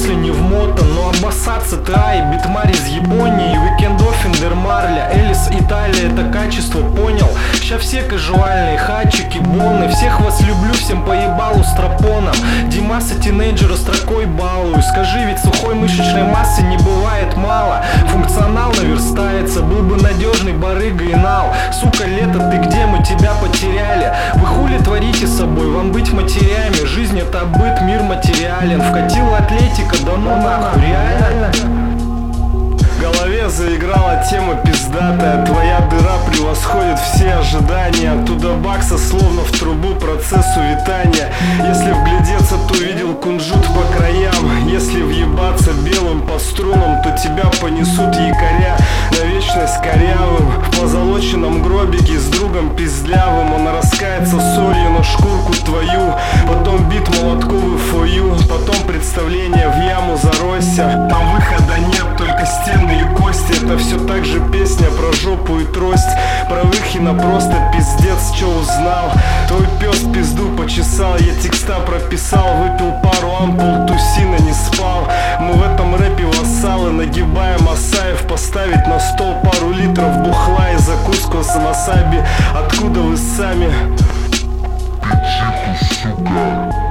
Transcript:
если не вмотан. Но обоссаться трай, битмар из Японии, Weekend Offender Марля, Элис Италия, это качество, понял? Ща все кажуальные, хачики, боны. Всех вас люблю, всем поебалу с тропоном. Димаса тинейджера строкой балую. Скажи, ведь сухой мышечной массы не бывает мало. Функционал наверстается, был бы надежный барыга и нал. Сука, лето, ты где, мы тебя потеряли? Вы хули творите с собой, вам быть матерями? Жизнь это быт, мир материален. Вкатила атлетика, да ну нахуй, реально? В голове заиграла тема пиздатая. Твоя дыра превосходит все ожидания. Оттуда бакса словно в трубу, процесс увитания. Если вглядеться, то увидел кунжут по краям. Если въебаться белым по струнам, то тебя понесут якоря на вечность корявым. В позолоченном гробике с другом пиздлявым он раскается солью на шкурку твою. Потом бит молотковый фою. Потом представление в яму заройся. Там выхода нет, только стены и кости. Это все так же песня про жопу и трость. Про Выхина просто пиздец, чё узнал? Твой пес пизду почесал, я текста прописал. Выпил пару ампул тусина, не спал. Мы в этом рэпе вассалы, нагибаем Асаев. Поставить на стол пару литров бухла и закуску с васаби. Откуда вы сами? Сука.